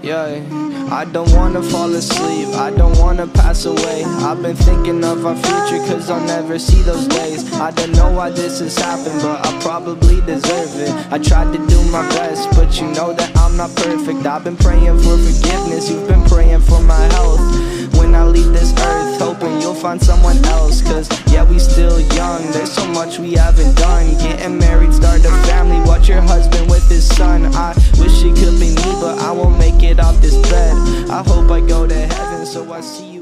Yeah, I don't wanna fall asleep, I don't wanna pass away. I've been thinking of our future, cause I'll never see those days. I don't know why this has happened, but I probably deserve it. I tried to do my best, but you know that I'm not perfect. I've been praying for forgiveness, you've been praying for my health. When I leave this earth, hoping you'll find someone else. Cause yeah, we still young, there's so much we haven't done. Getting married, start a family, watch your husband with his son. I wish it could be me, but I won't make it off this bed. I hope I go to heaven, so I see you.